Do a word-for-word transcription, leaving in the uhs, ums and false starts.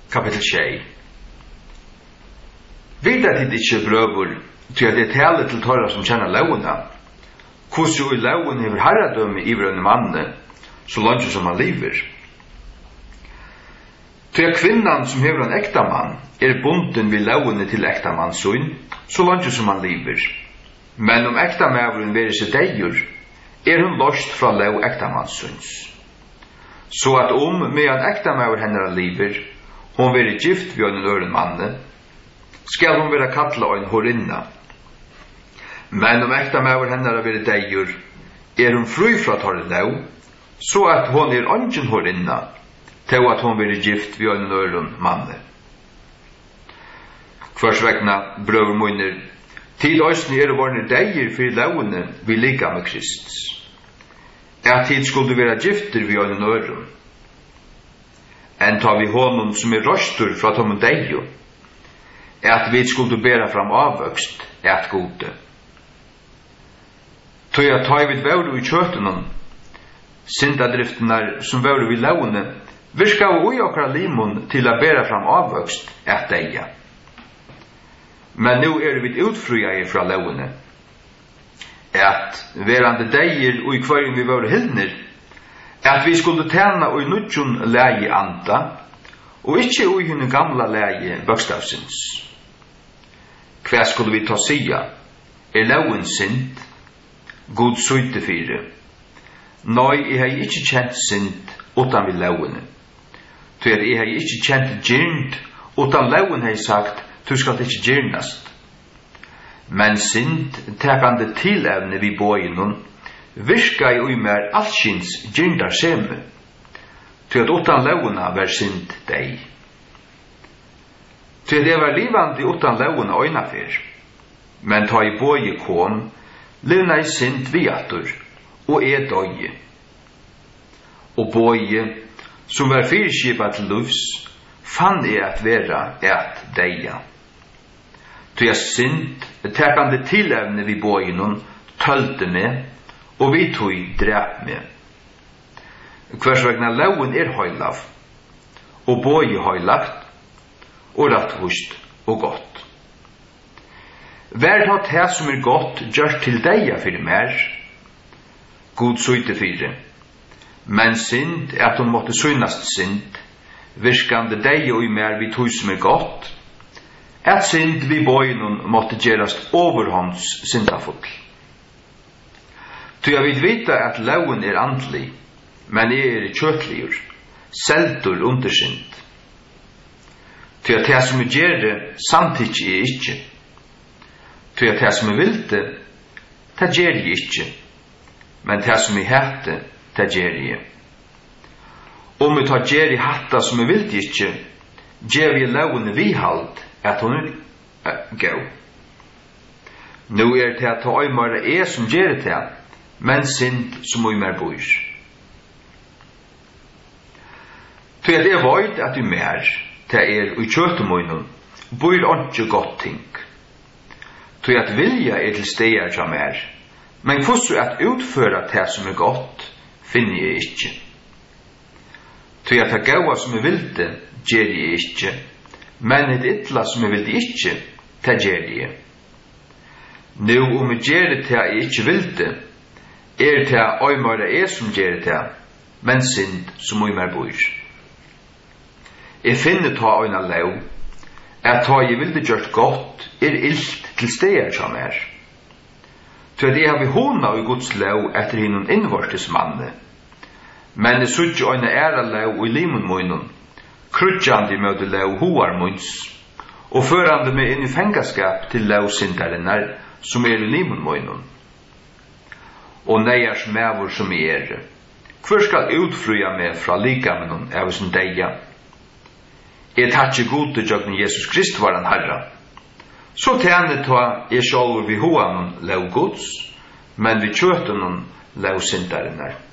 kapitel sju. Vida tid ikkje brøvur, til at det taler til tåra som kjenner launa. Hvordan jo i laun hever herradømme i vrønne manne, så langt som han lever. Til at kvinnan som hever en ekta mann, er bunden vid laune til ekta manns sønn, så langt som han lever. Men om ekta mævren verer seg deir, er hun lost fra lau ekta manns sønns. Så at om medan ekta mævren hennar lever, hon verer gift vid en øren manne, skal hon vera kalla en horinna. Men om ekta mævren hennar verer deir, er hun fri fra torre lau, så at hon er ongen horinna, til at hon verer gift vid en øren manne. Hvers vegna brøver munner, tid òsne er varne deir fyrir laune vi ligga med Kristus. At tid skulle vera gifter vi en øren. En tar vi honom som er rostur fra tom deio, at vi skulle bera fram avvøkst, at gode. Tøy at tar vi våru i kjøtenen, syndadriftenar som våru vi laune, virka ui okra limon til a bera fram avvøkst, at deia. Men nu er vi utfrøya fra laune, at verande deir og i kvarjen vi var hildner, at vi skulle tjena og i nudjon leie anda, og ikkje ui hunne gamla leie bøkstavsins. Hva skulle vi ta sia? Er lauen synd? God søyte fire. Nei, jeg har ikkje kjent synd utan vi lauene. Til at jeg har ikkje kjent gyrnd utan lauen har sagt, du skal ikkje gyrnast. Men synd, tekande tilevne vi bøyinun, virka i ui mer allskins gyrndar seme, til at utan launa var synd deg. Til at jeg var livandi utan launa øynafyr, men ta i bøye kom, livna i synd viatur, og er døye. Og bøye, som var fyrskipa til lufs, fann jeg at vera et deia. Til jeg synd, tekande tilevne vi bøyinun, tølte meg, og vi tog drep meg. Hvers vegna lauen er høylav, og bøye høylagt, og rattvust og godt. Vær tatt her som er godt, gjørt til deia fyrir mer, god søyte fire. Men synd er at hun måtte søynast synd, virkande deia og i mer vi tog som er godt, at synd vi bøynun måtte gjerast overhånds syndafull. Ty jeg vil vite at lauen er andlig, men jeg er kjøtligur, seldur under synd. Ty at det som er gjerre, samtidig er ikkje. Ty at det som er vilde, det gjer jeg ikkje, men det som er hette, det gjer jeg. Om vi tar gjer i hatta som er vilde ikkje, gjer vi lauen vihald, at hun er uh, gau. Nu er det at ta øymare er som gjer det, men synd som øymare bor. Ty at jeg veit at du mer, det er ui kjøtemoinun, bor ikke godt ting. Ty at vilja er til stegar som er, men hvordan at utføre det som er godt, finner jeg ikke. Ty at det gaua som er vilde, gjer jeg ikke, men et ytla som jeg vilde ikke, det gjer jeg. Nu om jeg gjer det til jeg ikke vilde, er det til øymare er som gjer det til, men synd som øymare bor. Jeg finner ta øyna lau, at ta jeg vilde gjort godt, er ilt til stegar som er. Til at jeg har vi hona i Guds lau etter hinnom innvortes manne, men det suttje øyna æra lau i limun munnen, krutjandi møte lau hoar munns, og førande meg inn i fengaskap til lau syndarinnar, som er i limun munnen. Og neiars mævur som er, hver skal utfrya meg fra likamennon av sin deia? Jeg takkje gode jøgnen Jesus Krist var en herra. Så tjene ta jeg sjálfur vi hoanon lau gods, men vi kjøtenon lau syndarinnar.